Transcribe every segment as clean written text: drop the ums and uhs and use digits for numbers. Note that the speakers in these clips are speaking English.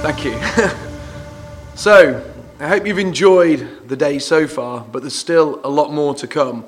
Thank you. So, I hope you've enjoyed the day so far, but there's still a lot more to come.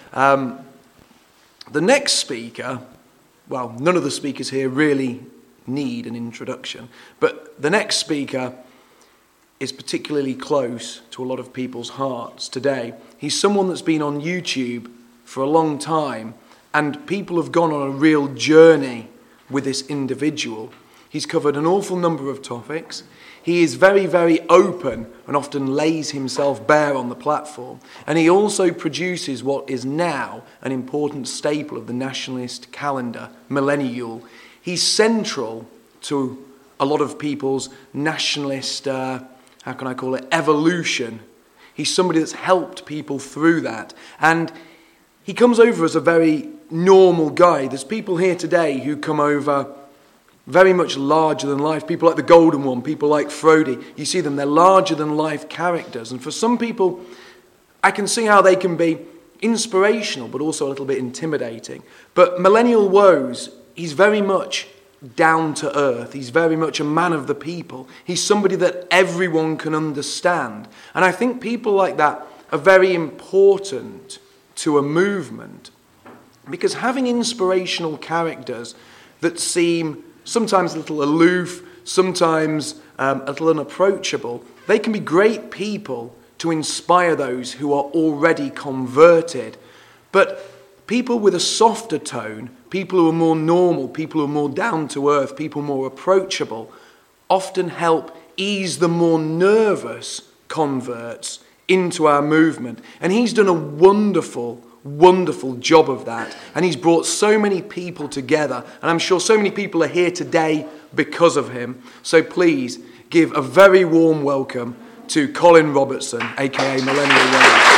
The next speaker, well, none of the speakers here really need an introduction, but the next speaker is particularly close to a lot of people's hearts today. He's someone that's been on YouTube for a long time, and people have gone on a real journey with this individual. He's covered an awful number of topics. He is very, very open and often lays himself bare on the platform. And he also produces what is now an important staple of the nationalist calendar, Millennial. He's central to a lot of people's nationalist, evolution. He's somebody that's helped people through that. And he comes over as a very normal guy. There's people here today who come over very much larger than life. People like the Golden One, people like Frody. You see them, they're larger than life characters. And for some people, I can see how they can be inspirational, but also a little bit intimidating. But Millennial Woes, he's very much down to earth. He's very much a man of the people. He's somebody that everyone can understand. And I think people like that are very important to a movement, because having inspirational characters that seem sometimes a little aloof, sometimes a little unapproachable, they can be great people to inspire those who are already converted. But people with a softer tone, people who are more normal, people who are more down to earth, people more approachable, often help ease the more nervous converts into our movement. And he's done a wonderful job of that, and he's brought so many people together, and I'm sure so many people are here today because of him. So please give a very warm welcome to Colin Robertson, aka Millennial Woes.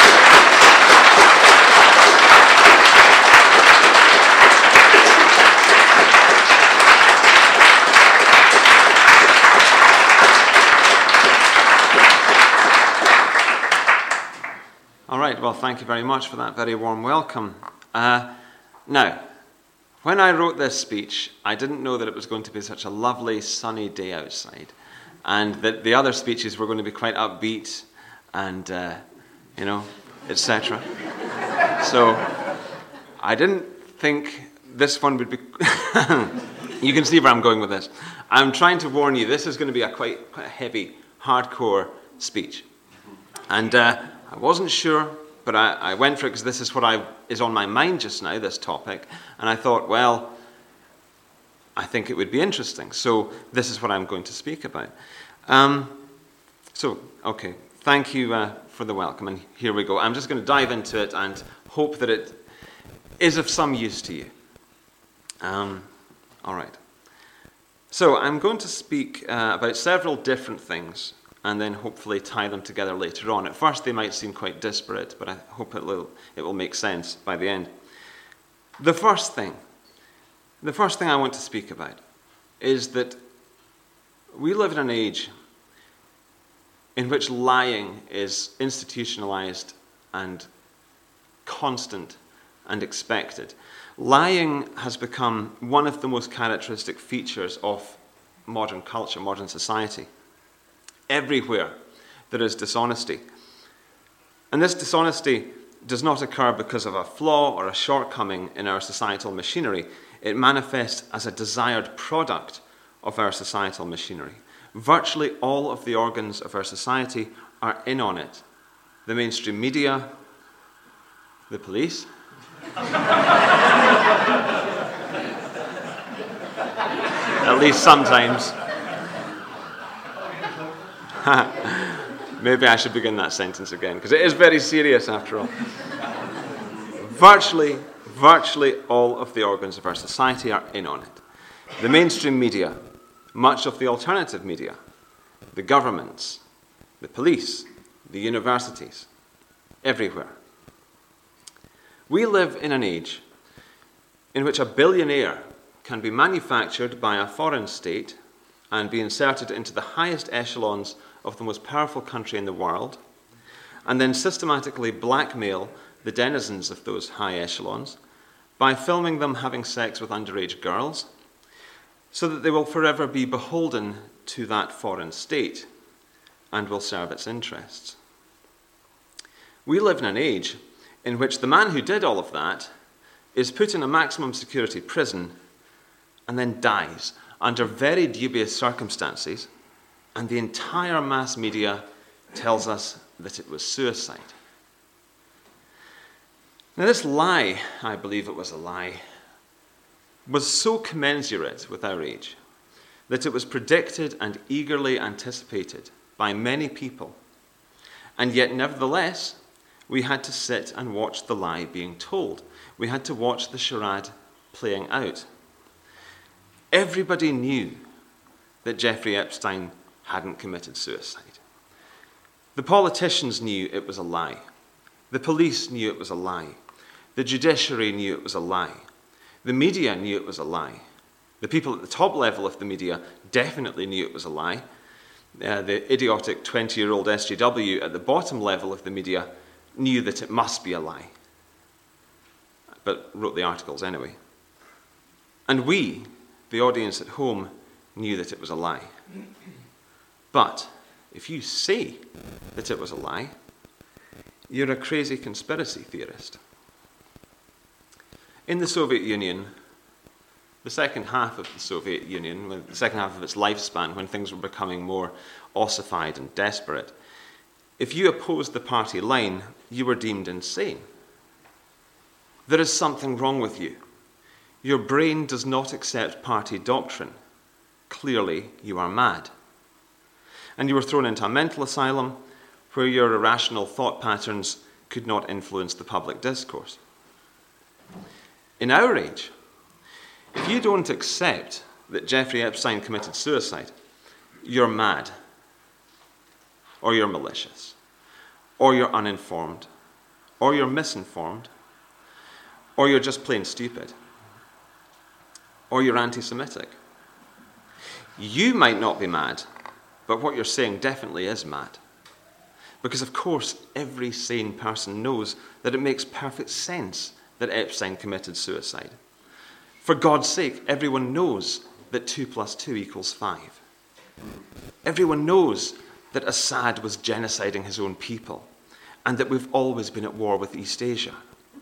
Well, thank you very much for that very warm welcome. Now, when I wrote this speech, I didn't know that it was going to be such a lovely sunny day outside, and that the other speeches were going to be quite upbeat and, etc. So I didn't think this one would be... You can see where I'm going with this. I'm trying to warn you, this is going to be a quite a heavy, hardcore speech. And I wasn't sure, but I went for it because this is what is on my mind just now, this topic. And I thought, well, I think it would be interesting. So this is what I'm going to speak about. Okay, thank you for the welcome. And here we go. I'm just going to dive into it and hope that it is of some use to you. All right. So I'm going to speak about several different things, and then hopefully tie them together later on. At first they might seem quite disparate, but I hope it will make sense by the end. The first thing I want to speak about is that we live in an age in which lying is institutionalized and constant and expected. Lying has become one of the most characteristic features of modern culture, modern society. Everywhere there is dishonesty. And this dishonesty does not occur because of a flaw or a shortcoming in our societal machinery. It manifests as a desired product of our societal machinery. Virtually all of the organs of our society are in on it. The mainstream media, the police, at least sometimes. Maybe I should begin that sentence again, because it is very serious after all. Virtually all of the organs of our society are in on it. The mainstream media, much of the alternative media, the governments, the police, the universities, everywhere. We live in an age in which a billionaire can be manufactured by a foreign state and be inserted into the highest echelons of the most powerful country in the world, and then systematically blackmail the denizens of those high echelons by filming them having sex with underage girls, so that they will forever be beholden to that foreign state and will serve its interests. We live in an age in which the man who did all of that is put in a maximum security prison and then dies under very dubious circumstances, and the entire mass media tells us that it was suicide. Now, this lie, I believe it was a lie, was so commensurate with our age that it was predicted and eagerly anticipated by many people, and yet nevertheless we had to sit and watch the lie being told. We had to watch the charade playing out. Everybody knew that Jeffrey Epstein hadn't committed suicide. The politicians knew it was a lie. The police knew it was a lie. The judiciary knew it was a lie. The media knew it was a lie. The people at the top level of the media definitely knew it was a lie. The idiotic 20-year-old SJW at the bottom level of the media knew that it must be a lie, but wrote the articles anyway. And we, the audience at home, knew that it was a lie. But if you say that it was a lie, you're a crazy conspiracy theorist. In the Soviet Union, the second half of the Soviet Union, the second half of its lifespan, when things were becoming more ossified and desperate, if you opposed the party line, you were deemed insane. There is something wrong with you. Your brain does not accept party doctrine. Clearly, you are mad. And you were thrown into a mental asylum where your irrational thought patterns could not influence the public discourse. In our age, if you don't accept that Jeffrey Epstein committed suicide, you're mad, or you're malicious, or you're uninformed, or you're misinformed, or you're just plain stupid, or you're anti-Semitic. You might not be mad, but what you're saying definitely is mad. Because of course, every sane person knows that it makes perfect sense that Epstein committed suicide. For God's sake, everyone knows that 2 + 2 = 5. Everyone knows that Assad was genociding his own people, and that we've always been at war with East Asia.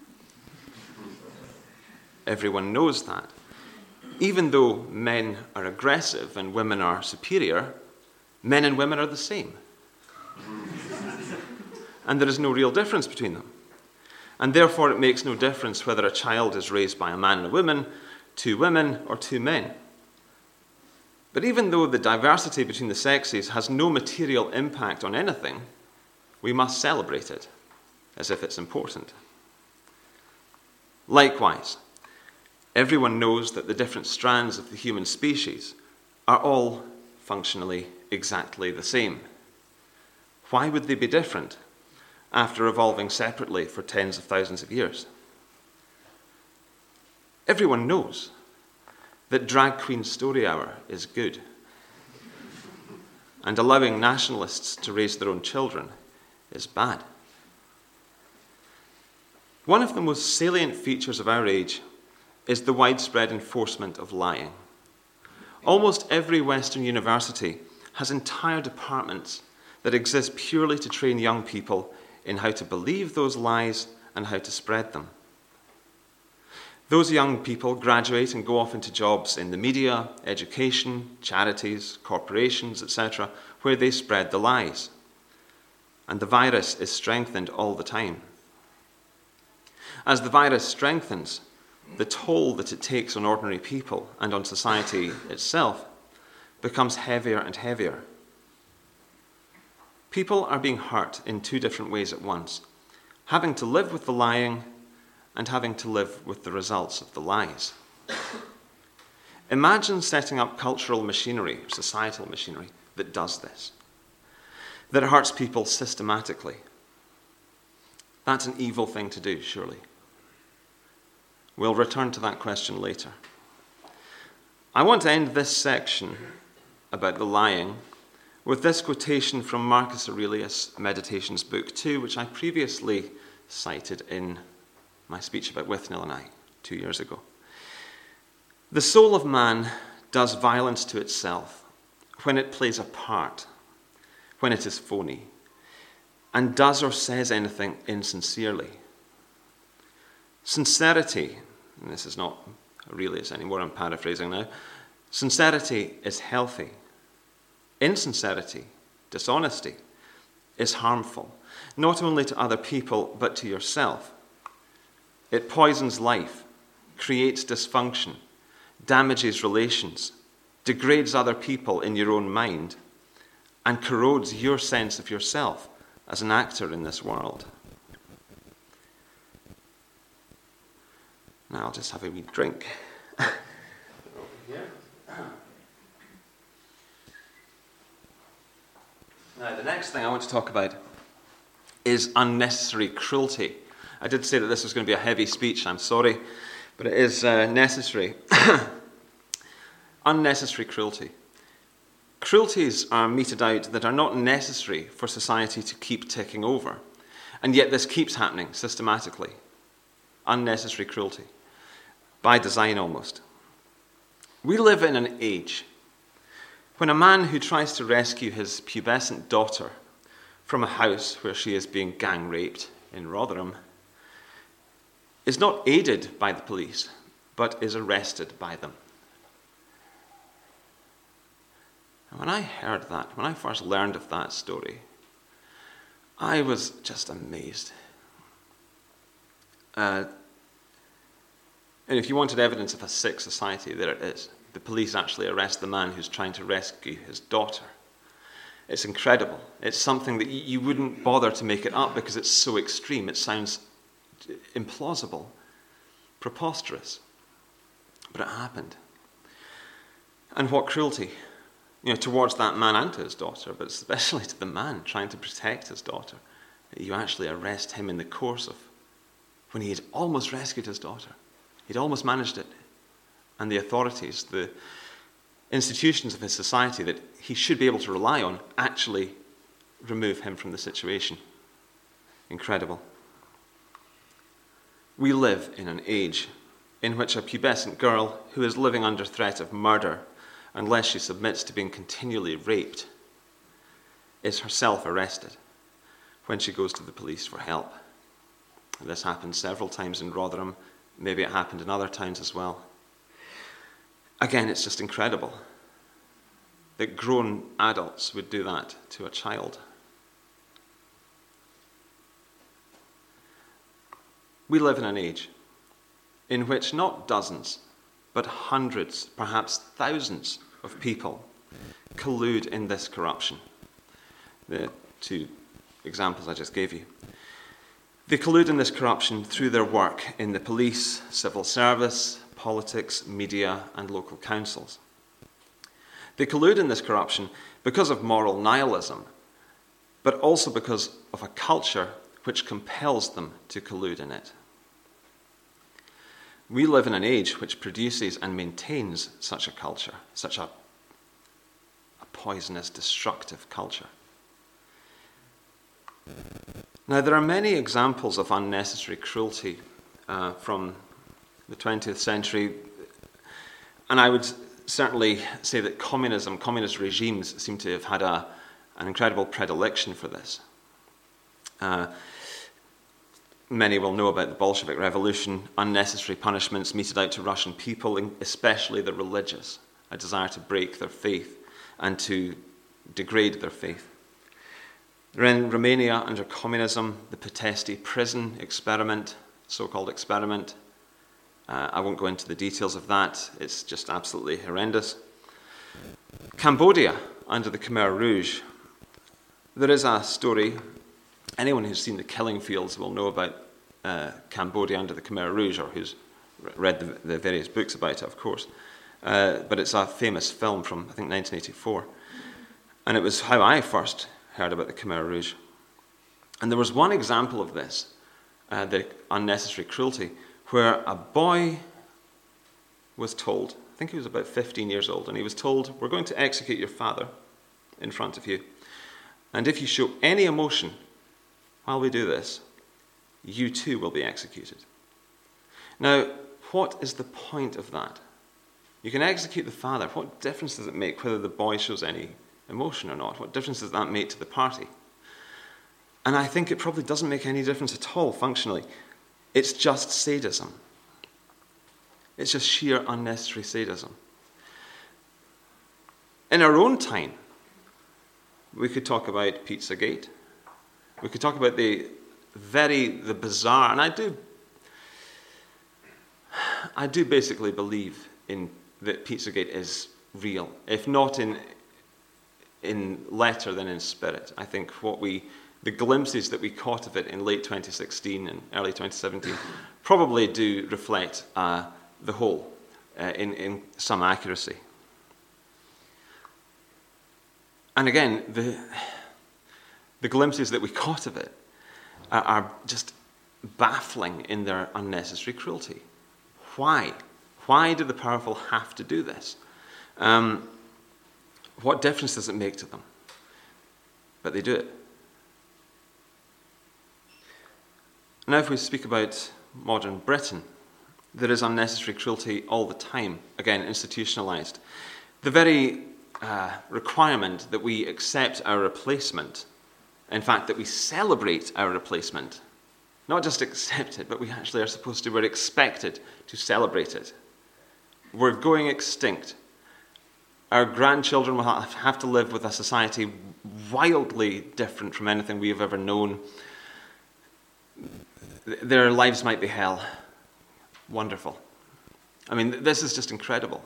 Everyone knows that. Even though men are aggressive and women are superior, men and women are the same. And there is no real difference between them. And therefore it makes no difference whether a child is raised by a man and a woman, 2 women, or 2 men. But even though the diversity between the sexes has no material impact on anything, we must celebrate it as if it's important. Likewise, everyone knows that the different strands of the human species are all functionally exactly the same. Why would they be different after evolving separately for tens of thousands of years? Everyone knows that Drag Queen Story Hour is good, and allowing nationalists to raise their own children is bad. One of the most salient features of our age is the widespread enforcement of lying. Almost every Western university has entire departments that exist purely to train young people in how to believe those lies and how to spread them. Those young people graduate and go off into jobs in the media, education, charities, corporations, etc., where they spread the lies. And the virus is strengthened all the time. As the virus strengthens, the toll that it takes on ordinary people and on society itself becomes heavier and heavier. People are being hurt in 2 different ways at once, having to live with the lying and having to live with the results of the lies. Imagine setting up cultural machinery, societal machinery, that does this, that hurts people systematically. That's an evil thing to do, surely. We'll return to that question later. I want to end this section about the lying with this quotation from Marcus Aurelius' Meditations, Book 2, which I previously cited in my speech about Withnell and I 2 years ago. The soul of man does violence to itself when it plays a part, when it is phony, and does or says anything insincerely. Sincerity, and this is not Aurelius anymore, I'm paraphrasing now. Sincerity is healthy. Insincerity, dishonesty, is harmful, not only to other people, but to yourself. It poisons life, creates dysfunction, damages relations, degrades other people in your own mind, and corrodes your sense of yourself as an actor in this world. Now I'll just have a wee drink. Now, the next thing I want to talk about is unnecessary cruelty. I did say that this was going to be a heavy speech, I'm sorry, but it is necessary. Unnecessary cruelty. Cruelties are meted out that are not necessary for society to keep ticking over, and yet this keeps happening systematically. Unnecessary cruelty. By design, almost. We live in an age when a man who tries to rescue his pubescent daughter from a house where she is being gang raped in Rotherham is not aided by the police, but is arrested by them. And when I heard that, when I first learned of that story, I was just amazed. And if you wanted evidence of a sick society, there it is. The police actually arrest the man who's trying to rescue his daughter. It's incredible. It's something that you wouldn't bother to make it up because it's so extreme. It sounds implausible, preposterous. But it happened. And what cruelty, towards that man and to his daughter, but especially to the man trying to protect his daughter. You actually arrest him in the course of when he had almost rescued his daughter. He'd almost managed it. And the authorities, the institutions of his society that he should be able to rely on, actually remove him from the situation. Incredible. We live in an age in which a pubescent girl who is living under threat of murder, unless she submits to being continually raped, is herself arrested when she goes to the police for help. This happened several times in Rotherham. Maybe it happened in other towns as well. Again, it's just incredible that grown adults would do that to a child. We live in an age in which not dozens, but hundreds, perhaps thousands of people collude in this corruption. The two examples I just gave you. They collude in this corruption through their work in the police, civil service, politics, media, and local councils. They collude in this corruption because of moral nihilism, but also because of a culture which compels them to collude in it. We live in an age which produces and maintains such a culture, such a poisonous, destructive culture. Now, there are many examples of unnecessary cruelty from the 20th century, and I would certainly say that communist regimes seem to have had an incredible predilection for this. Many will know about the Bolshevik Revolution, unnecessary punishments meted out to Russian people, especially the religious, a desire to break their faith and to degrade their faith. In Romania, under communism, the Pitești prison experiment, so-called experiment, I won't go into the details of that. It's just absolutely horrendous. Cambodia, under the Khmer Rouge, there is a story. Anyone who's seen The Killing Fields will know about Cambodia under the Khmer Rouge, or who's read the various books about it, of course. But it's a famous film from, I think, 1984. And it was how I first heard about the Khmer Rouge. And there was one example of this, the unnecessary cruelty, where a boy was told, I think he was about 15 years old, and he was told, we're going to execute your father in front of you. And if you show any emotion while we do this, you too will be executed. Now, what is the point of that? You can execute the father. What difference does it make whether the boy shows any emotion or not? What difference does that make to the party? And I think it probably doesn't make any difference at all functionally. It's just sadism. It's just sheer unnecessary sadism. In our own time, we could talk about Pizzagate. We could talk about the bizarre, and I do basically believe that Pizzagate is real, if not in letter, then in spirit. I think the glimpses that we caught of it in late 2016 and early 2017 probably do reflect the whole in some accuracy. And again, the glimpses that we caught of it are just baffling in their unnecessary cruelty. Why? Why do the powerful have to do this? What difference does it make to them? But they do it. Now, if we speak about modern Britain, there is unnecessary cruelty all the time, again, institutionalized. The very requirement that we accept our replacement, in fact, that we celebrate our replacement, not just accept it, but we actually are supposed to, we're expected to celebrate it. We're going extinct. Our grandchildren will have to live with a society wildly different from anything we have ever known. Their lives might be hell. Wonderful. I mean, this is just incredible.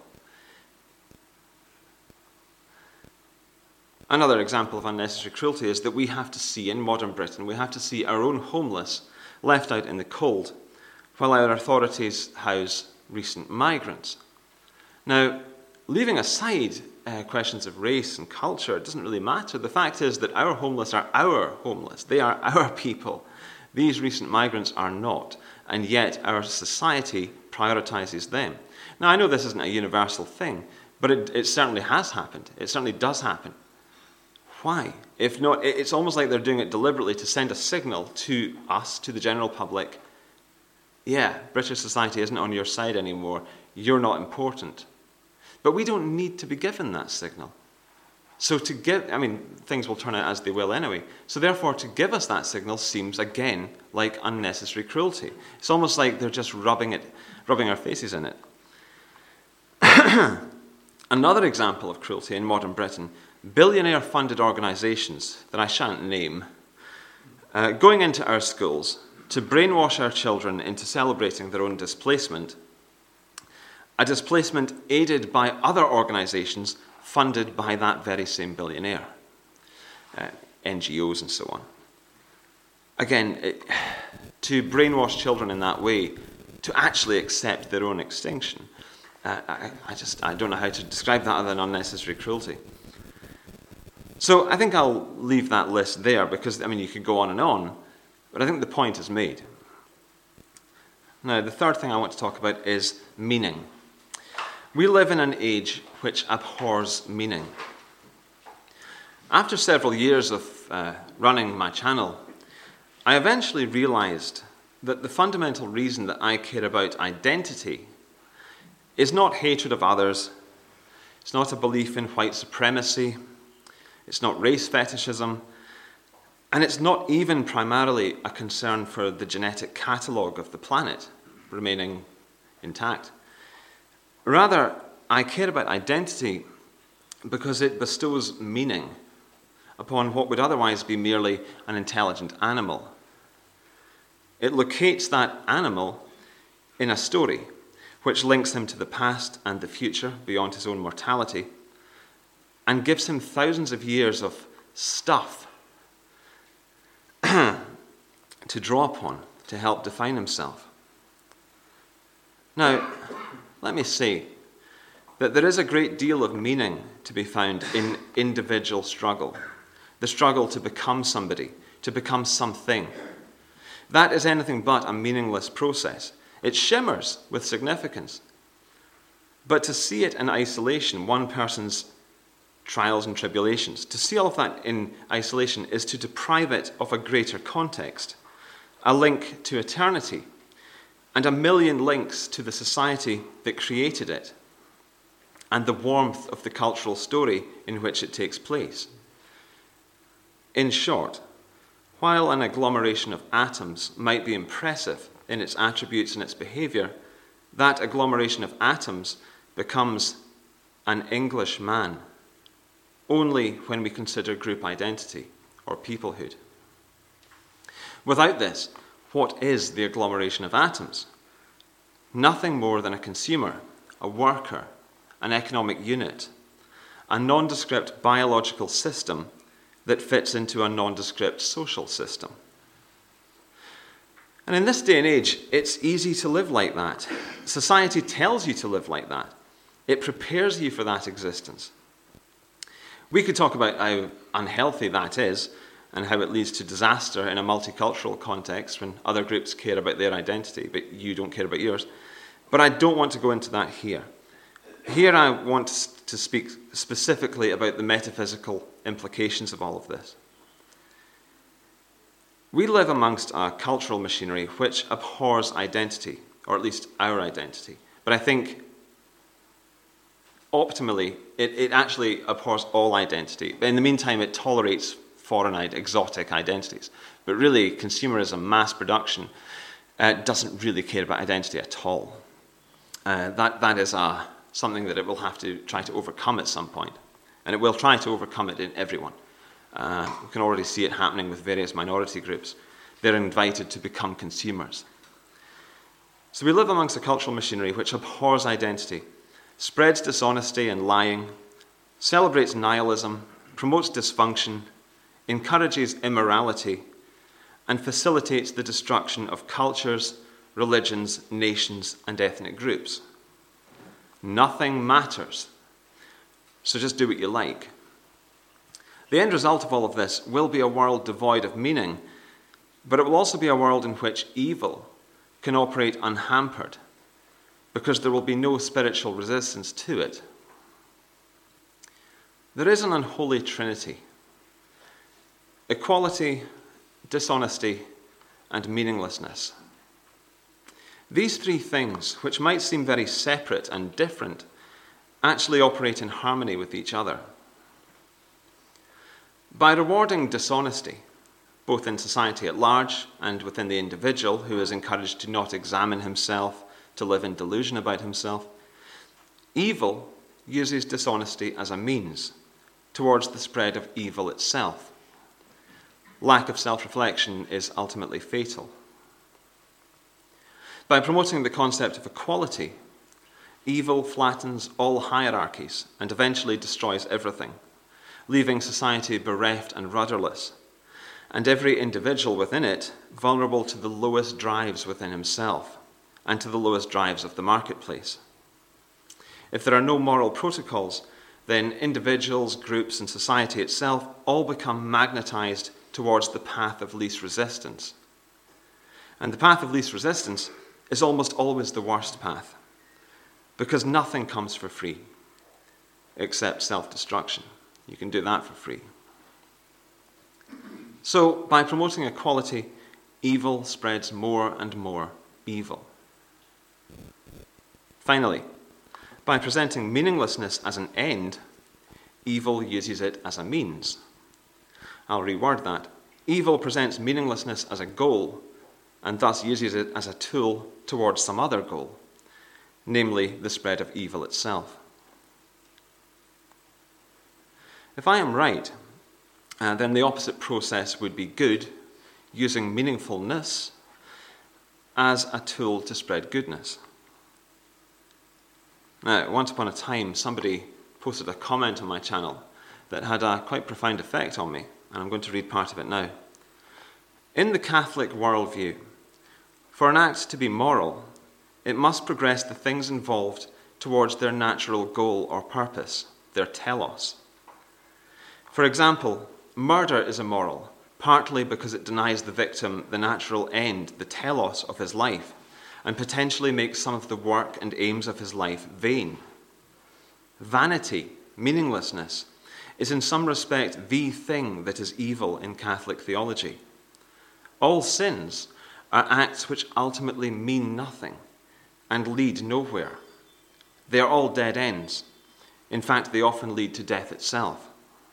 Another example of unnecessary cruelty is that we have to see, in modern Britain, we have to see our own homeless left out in the cold, while our authorities house recent migrants. Now, leaving aside questions of race and culture, it doesn't really matter. The fact is that our homeless are our homeless. They are our people. These recent migrants are not, and yet our society prioritizes them. Now, I know this isn't a universal thing, but it certainly has happened. It certainly does happen. Why? If not, it's almost like they're doing it deliberately to send a signal to us, to the general public, yeah, British society isn't on your side anymore, you're not important. But we don't need to be given that signal. So things will turn out as they will anyway. So therefore, to give us that signal seems, again, like unnecessary cruelty. It's almost like they're just rubbing our faces in it. Another example of cruelty in modern Britain, billionaire-funded organisations that I shan't name, going into our schools to brainwash our children into celebrating their own displacement, a displacement aided by other organisations funded by that very same billionaire, NGOs and so on. Again, to brainwash children in that way, to actually accept their own extinction, I don't know how to describe that other than unnecessary cruelty. So I think I'll leave that list there because, you could go on and on, but I think the point is made. Now, the third thing I want to talk about is meaning. We live in an age which abhors meaning. After several years of running my channel, I eventually realized that the fundamental reason that I care about identity is not hatred of others, it's not a belief in white supremacy, it's not race fetishism, and it's not even primarily a concern for the genetic catalogue of the planet remaining intact. Rather, I care about identity because it bestows meaning upon what would otherwise be merely an intelligent animal. It locates that animal in a story which links him to the past and the future beyond his own mortality, and gives him thousands of years of stuff to draw upon to help define himself. Now, let me say that there is a great deal of meaning to be found in individual struggle, the struggle to become somebody, to become something. That is anything but a meaningless process. It shimmers with significance. But to see it in isolation, one person's trials and tribulations, to see all of that in isolation is to deprive it of a greater context, a link to eternity, and a million links to the society that created it. and the warmth of the cultural story in which it takes place. In short, while an agglomeration of atoms might be impressive in its attributes and its behavior, that agglomeration of atoms becomes an English man only when we consider group identity or peoplehood. Without this, what is the agglomeration of atoms? Nothing more than a consumer, a worker, an economic unit, a nondescript biological system that fits into a nondescript social system. And in this day and age, it's easy to live like that. Society tells you to live like that. It prepares you for that existence. We could talk about how unhealthy that is and how it leads to disaster in a multicultural context when other groups care about their identity, but you don't care about yours. But I don't want to go into that here. Here I want to speak specifically about the metaphysical implications of all of this. We live amongst a cultural machinery which abhors identity, or at least our identity. But I think optimally, it actually abhors all identity. In the meantime, it tolerates foreign, exotic identities. But really, consumerism, mass production, doesn't really care about identity at all. That is something that it will have to try to overcome at some point. And it will try to overcome it in everyone. We can already see it happening with various minority groups. They're invited to become consumers. So we live amongst a cultural machinery which abhors identity, spreads dishonesty and lying, celebrates nihilism, promotes dysfunction, encourages immorality, and facilitates the destruction of cultures, religions, nations, and ethnic groups. Nothing matters, so just do what you like. The end result of all of this will be a world devoid of meaning, but it will also be a world in which evil can operate unhampered, because there will be no spiritual resistance to it. There is an unholy trinity: equality, dishonesty, and meaninglessness. These three things, which might seem very separate and different, actually operate in harmony with each other. By rewarding dishonesty, both in society at large and within the individual who is encouraged to not examine himself, to live in delusion about himself, evil uses dishonesty as a means towards the spread of evil itself. Lack of self-reflection is ultimately fatal. By promoting the concept of equality, evil flattens all hierarchies and eventually destroys everything, leaving society bereft and rudderless, and every individual within it vulnerable to the lowest drives within himself and to the lowest drives of the marketplace. If there are no moral protocols, then individuals, groups, and society itself all become magnetized towards the path of least resistance. And the path of least resistance is almost always the worst path, because nothing comes for free except self-destruction. You can do that for free. So, by promoting equality, evil spreads more and more evil. Finally, by presenting meaninglessness as an end, evil uses it as a means. I'll reword that. Evil presents meaninglessness as a goal, and thus uses it as a tool towards some other goal, namely the spread of evil itself. If I am right, then the opposite process would be good, using meaningfulness as a tool to spread goodness. Now, once upon a time, somebody posted a comment on my channel that had a quite profound effect on me, and I'm going to read part of it now. In the Catholic worldview, for an act to be moral, it must progress the things involved towards their natural goal or purpose, their telos. For example, murder is immoral, partly because it denies the victim the natural end, the telos of his life, and potentially makes some of the work and aims of his life vain. Vanity, meaninglessness, is in some respect the thing that is evil in Catholic theology. All sins are acts which ultimately mean nothing and lead nowhere. They are all dead ends, In fact, they often lead to death itself.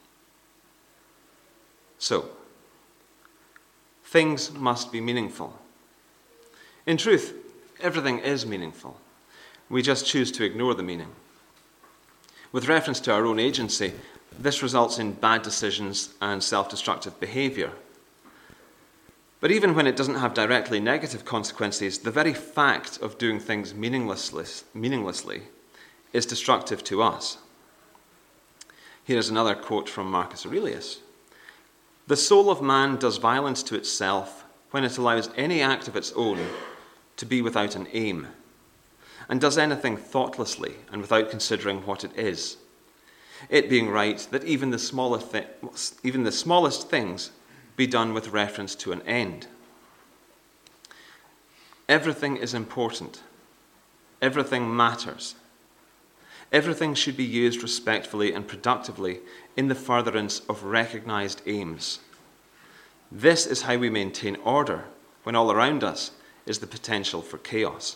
So, things must be meaningful. In truth, everything is meaningful. We just choose to ignore the meaning. With reference to our own agency, this results in bad decisions and self-destructive behavior. But even when it doesn't have directly negative consequences, the very fact of doing things meaninglessly is destructive to us. Here is another quote from Marcus Aurelius. "The soul of man does violence to itself when it allows any act of its own to be without an aim, and does anything thoughtlessly and without considering what it is. It being right that even the smallest things be done with reference to an end." Everything is important. Everything matters. Everything should be used respectfully and productively in the furtherance of recognized aims. This is how we maintain order when all around us is the potential for chaos.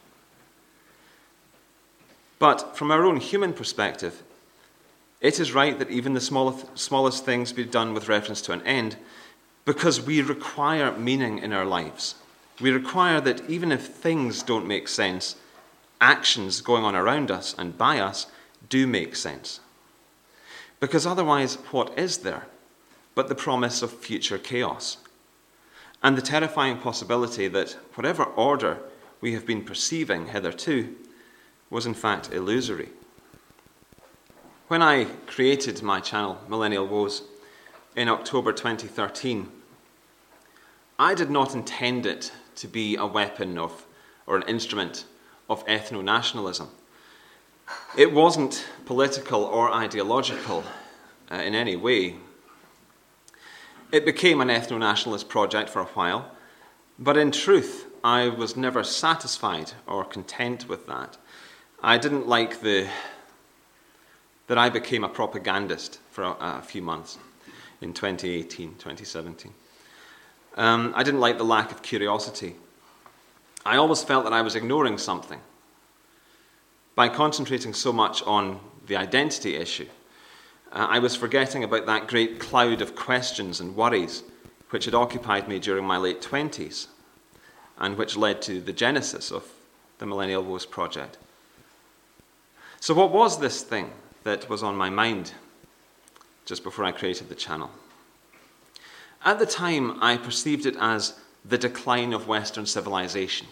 But from our own human perspective, it is right that even the smallest things be done with reference to an end, because we require meaning in our lives. We require that even if things don't make sense, actions going on around us and by us do make sense. Because otherwise, what is there but the promise of future chaos and the terrifying possibility that whatever order we have been perceiving hitherto was in fact illusory? When I created my channel, Millennial Woes, in October 2013, I did not intend it to be a weapon or an instrument of ethno-nationalism. It wasn't political or ideological in any way. It became an ethno-nationalist project for a while, but in truth, I was never satisfied or content with that. I didn't like that I became a propagandist for a few months in 2018, 2017. I didn't like the lack of curiosity. I always felt that I was ignoring something. By concentrating so much on the identity issue, I was forgetting about that great cloud of questions and worries which had occupied me during my late 20s and which led to the genesis of the Millennial Woes project. So what was this thing that was on my mind just before I created the channel? At the time, I perceived it as the decline of Western civilization.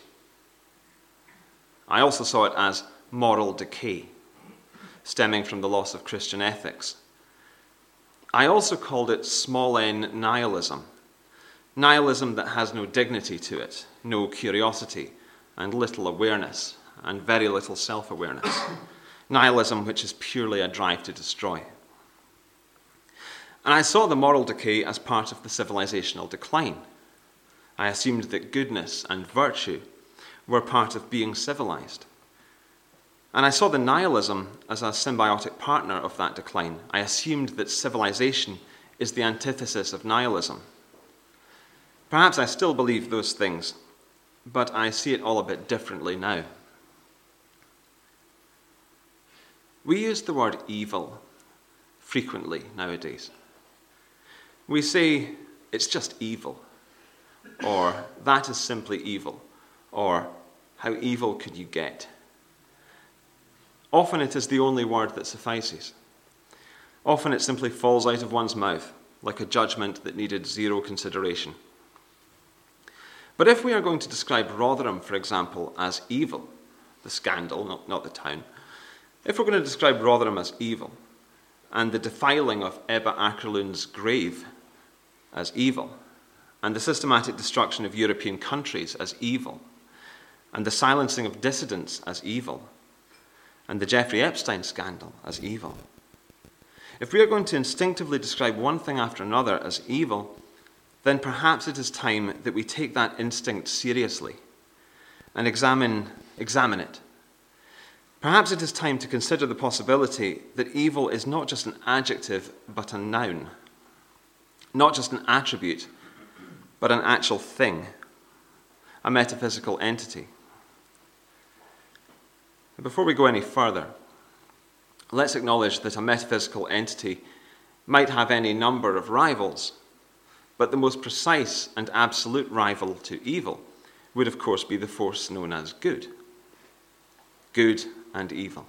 I also saw it as moral decay, stemming from the loss of Christian ethics. I also called it small n nihilism. Nihilism that has no dignity to it, no curiosity, and little awareness, and very little self-awareness. Nihilism which is purely a drive to destroy. And I saw the moral decay as part of the civilizational decline. I assumed that goodness and virtue were part of being civilized. And I saw the nihilism as a symbiotic partner of that decline. I assumed that civilization is the antithesis of nihilism. Perhaps I still believe those things, but I see it all a bit differently now. We use the word evil frequently nowadays. We say, it's just evil, or that is simply evil, or how evil could you get? Often it is the only word that suffices. Often it simply falls out of one's mouth, like a judgment that needed zero consideration. But if we are going to describe Rotherham, for example, as evil, the scandal, not the town, if we're going to describe Rotherham as evil, and the defiling of Ebba Akerlund's grave as evil, and the systematic destruction of European countries as evil, and the silencing of dissidents as evil, and the Jeffrey Epstein scandal as evil. If we are going to instinctively describe one thing after another as evil, then perhaps it is time that we take that instinct seriously and examine it. Perhaps it is time to consider the possibility that evil is not just an adjective, but a noun. Not just an attribute, but an actual thing, a metaphysical entity. Before we go any further, let's acknowledge that a metaphysical entity might have any number of rivals, but the most precise and absolute rival to evil would, of course, be the force known as good. Good and evil.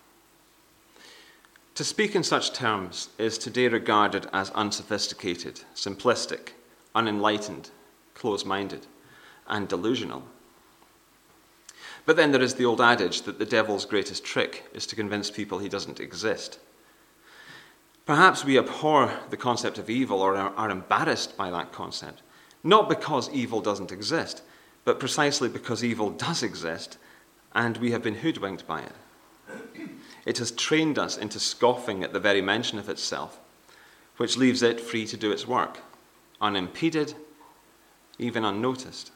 To speak in such terms is today regarded as unsophisticated, simplistic, unenlightened, close-minded, and delusional. But then there is the old adage that the devil's greatest trick is to convince people he doesn't exist. Perhaps we abhor the concept of evil or are embarrassed by that concept, not because evil doesn't exist, but precisely because evil does exist and we have been hoodwinked by it. It has trained us into scoffing at the very mention of itself, which leaves it free to do its work, unimpeded, even unnoticed.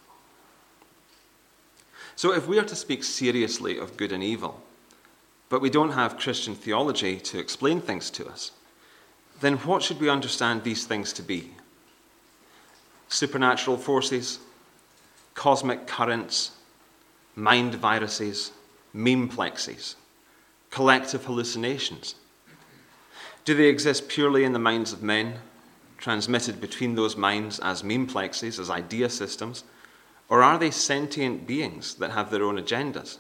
So if we are to speak seriously of good and evil, but we don't have Christian theology to explain things to us, then what should we understand these things to be? Supernatural forces, cosmic currents, mind viruses, memeplexes, collective hallucinations? Do they exist purely in the minds of men, transmitted between those minds as memeplexes, as idea systems, or are they sentient beings that have their own agendas?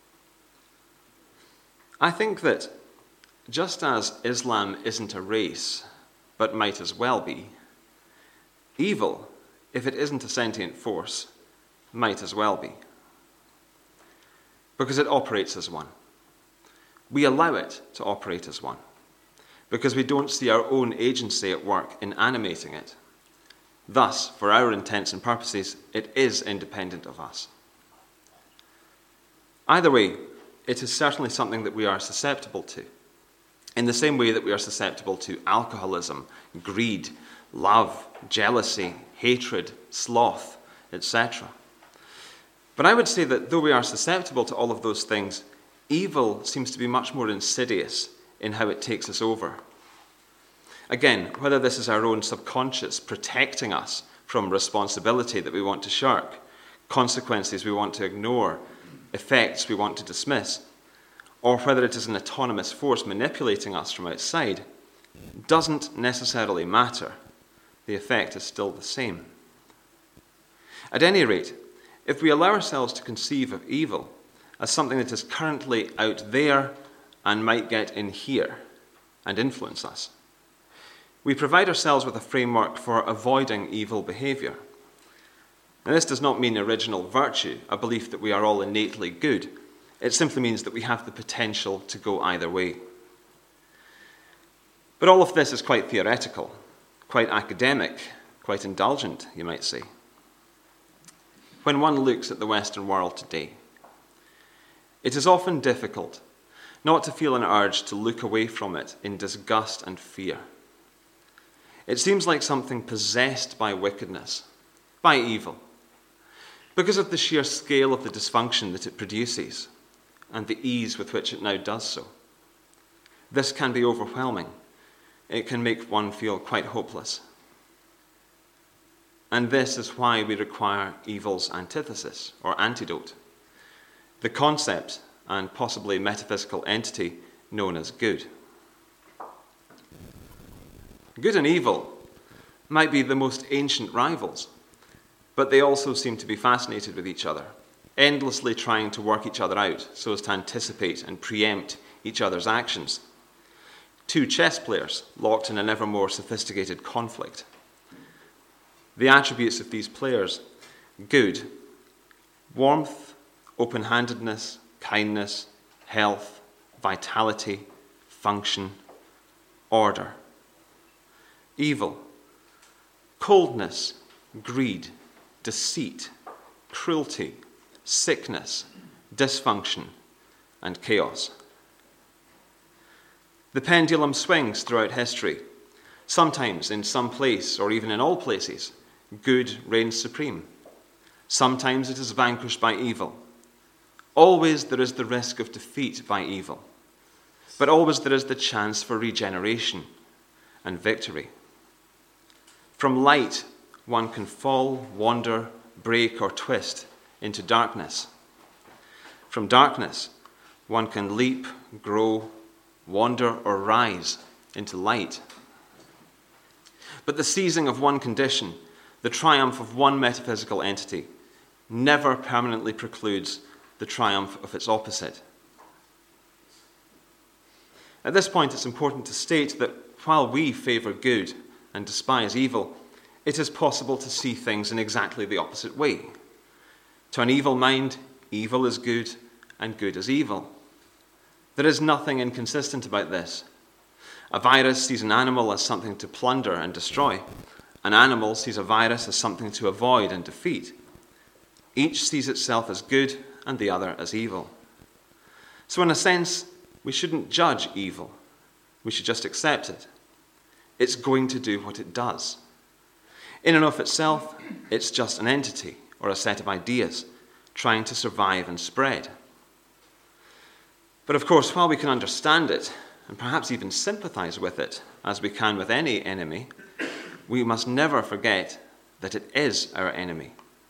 I think that just as Islam isn't a race, but might as well be, evil, if it isn't a sentient force, might as well be. Because it operates as one. We allow it to operate as one, because we don't see our own agency at work in animating it. Thus, for our intents and purposes, it is independent of us. Either way, it is certainly something that we are susceptible to, in the same way that we are susceptible to alcoholism, greed, love, jealousy, hatred, sloth, etc. But I would say that though we are susceptible to all of those things, evil seems to be much more insidious in how it takes us over. Again, whether this is our own subconscious protecting us from responsibility that we want to shirk, consequences we want to ignore, effects we want to dismiss, or whether it is an autonomous force manipulating us from outside, doesn't necessarily matter. The effect is still the same. At any rate, if we allow ourselves to conceive of evil as something that is currently out there and might get in here and influence us, we provide ourselves with a framework for avoiding evil behavior. Now, this does not mean original virtue, a belief that we are all innately good. It simply means that we have the potential to go either way. But all of this is quite theoretical, quite academic, quite indulgent, you might say. When one looks at the Western world today, it is often difficult not to feel an urge to look away from it in disgust and fear. It seems like something possessed by wickedness, by evil, because of the sheer scale of the dysfunction that it produces and the ease with which it now does so. This can be overwhelming. It can make one feel quite hopeless. And this is why we require evil's antithesis, or antidote, the concept and possibly metaphysical entity known as good. Good and evil might be the most ancient rivals, but they also seem to be fascinated with each other, endlessly trying to work each other out so as to anticipate and preempt each other's actions. Two chess players locked in an ever more sophisticated conflict. The attributes of these players: good, warmth, open-handedness, kindness, health, vitality, function, order. Evil, coldness, greed, deceit, cruelty, sickness, dysfunction, and chaos. The pendulum swings throughout history. Sometimes in some place, or even in all places, good reigns supreme. Sometimes it is vanquished by evil. Always there is the risk of defeat by evil, but always there is the chance for regeneration and victory. From light, one can fall, wander, break, or twist into darkness. From darkness, one can leap, grow, wander, or rise into light. But the seizing of one condition, the triumph of one metaphysical entity, never permanently precludes the triumph of its opposite. At this point, it's important to state that while we favour good and despise evil, it is possible to see things in exactly the opposite way. To an evil mind, evil is good and good is evil. There is nothing inconsistent about this. A virus sees an animal as something to plunder and destroy. An animal sees a virus as something to avoid and defeat. Each sees itself as good and the other as evil. So in a sense, we shouldn't judge evil. We should just accept it. It's going to do what it does. In and of itself, it's just an entity or a set of ideas trying to survive and spread. But of course, while we can understand it and perhaps even sympathize with it, as we can with any enemy, we must never forget that it is our enemy.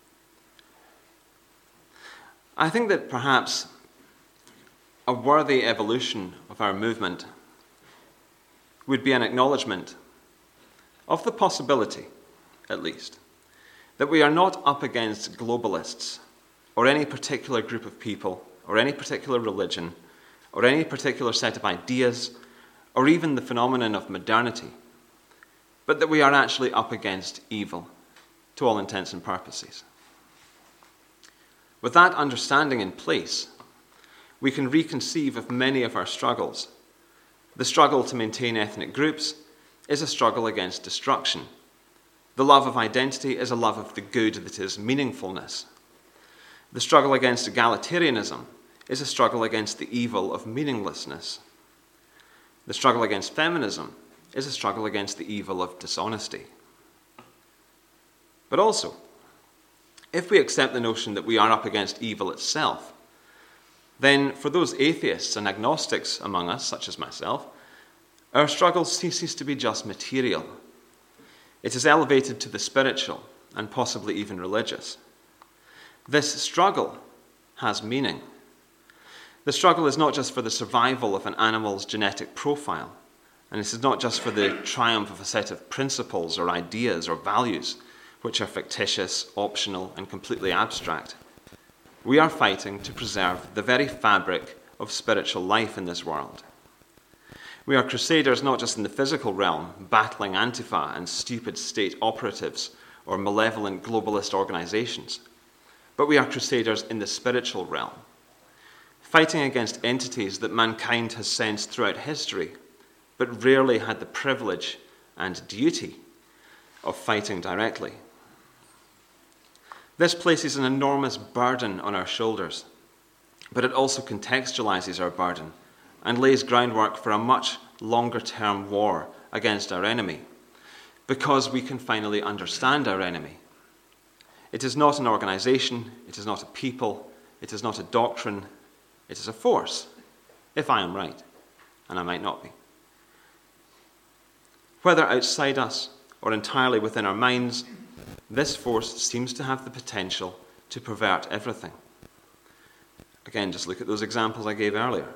I think that perhaps a worthy evolution of our movement would be an acknowledgement of the possibility, at least, that we are not up against globalists or any particular group of people or any particular religion or any particular set of ideas or even the phenomenon of modernity, but that we are actually up against evil to all intents and purposes. With that understanding in place, we can reconceive of many of our struggles. The struggle to maintain ethnic groups is a struggle against destruction. The love of identity is a love of the good that is meaningfulness. The struggle against egalitarianism is a struggle against the evil of meaninglessness. The struggle against feminism is a struggle against the evil of dishonesty. But also, if we accept the notion that we are up against evil itself, then for those atheists and agnostics among us, such as myself, our struggle ceases to be just material. It is elevated to the spiritual and possibly even religious. This struggle has meaning. The struggle is not just for the survival of an animal's genetic profile, and it is not just for the triumph of a set of principles or ideas or values which are fictitious, optional, and completely abstract. We are fighting to preserve the very fabric of spiritual life in this world. We are crusaders not just in the physical realm, battling Antifa and stupid state operatives or malevolent globalist organizations, but we are crusaders in the spiritual realm, fighting against entities that mankind has sensed throughout history, but rarely had the privilege and duty of fighting directly. This places an enormous burden on our shoulders, but it also contextualizes our burden and lays groundwork for a much longer-term war against our enemy, because we can finally understand our enemy. It is not an organization, it is not a people, it is not a doctrine, it is a force, if I am right, and I might not be. Whether outside us or entirely within our minds, this force seems to have the potential to pervert everything. Again, just look at those examples I gave earlier.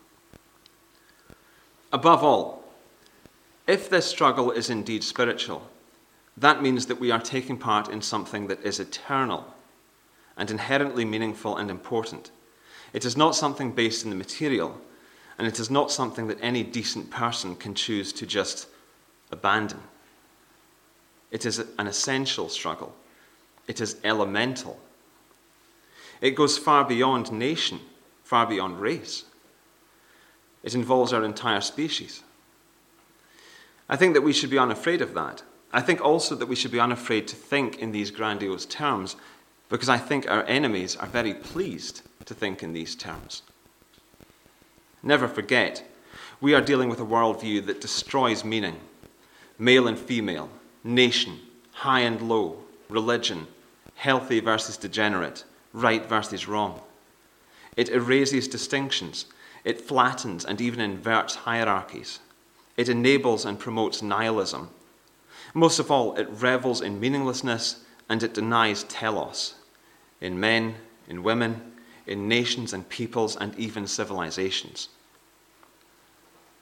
Above all, if this struggle is indeed spiritual, that means that we are taking part in something that is eternal and inherently meaningful and important. It is not something based in the material, and it is not something that any decent person can choose to just abandon. It is an essential struggle. It is elemental. It goes far beyond nation, far beyond race. It involves our entire species. I think that we should be unafraid of that. I think also that we should be unafraid to think in these grandiose terms, because I think our enemies are very pleased to think in these terms. Never forget, we are dealing with a worldview that destroys meaning. Male and female, nation, high and low, religion, healthy versus degenerate, right versus wrong. It erases distinctions. It flattens and even inverts hierarchies. It enables and promotes nihilism. Most of all, it revels in meaninglessness and it denies telos in men, in women, in nations and peoples and even civilizations.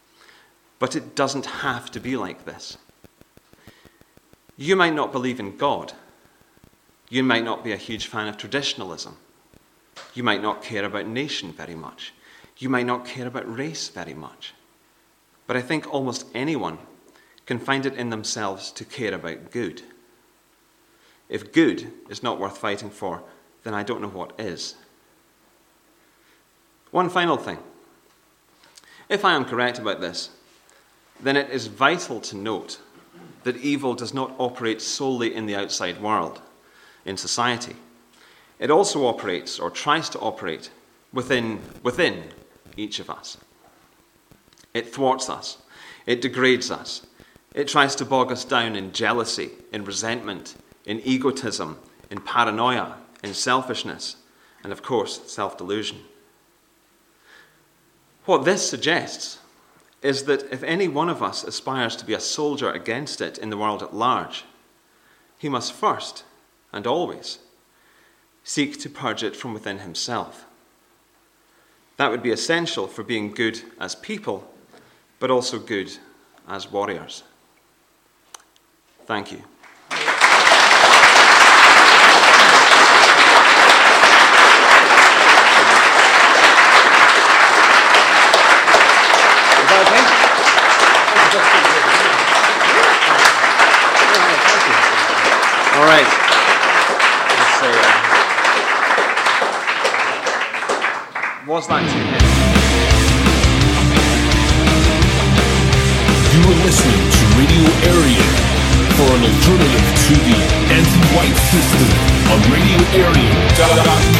But it doesn't have to be like this. You might not believe in God. You might not be a huge fan of traditionalism. You might not care about nation very much. You might not care about race very much. But I think almost anyone can find it in themselves to care about good. If good is not worth fighting for, then I don't know what is. One final thing. If I am correct about this, then it is vital to note that evil does not operate solely in the outside world, in society. It also operates, or tries to operate, within each of us. It thwarts us. It degrades us. It tries to bog us down in jealousy, in resentment, in egotism, in paranoia, in selfishness, and of course, self-delusion. What this suggests is that if any one of us aspires to be a soldier against it in the world at large, he must first, and always, seek to purge it from within himself. That would be essential for being good as people, but also good as warriors. Thank you. All right. Let's say, was that too heavy? You are listening to Radio Aryan for an alternative to the anti-white system on RadioAryan.net.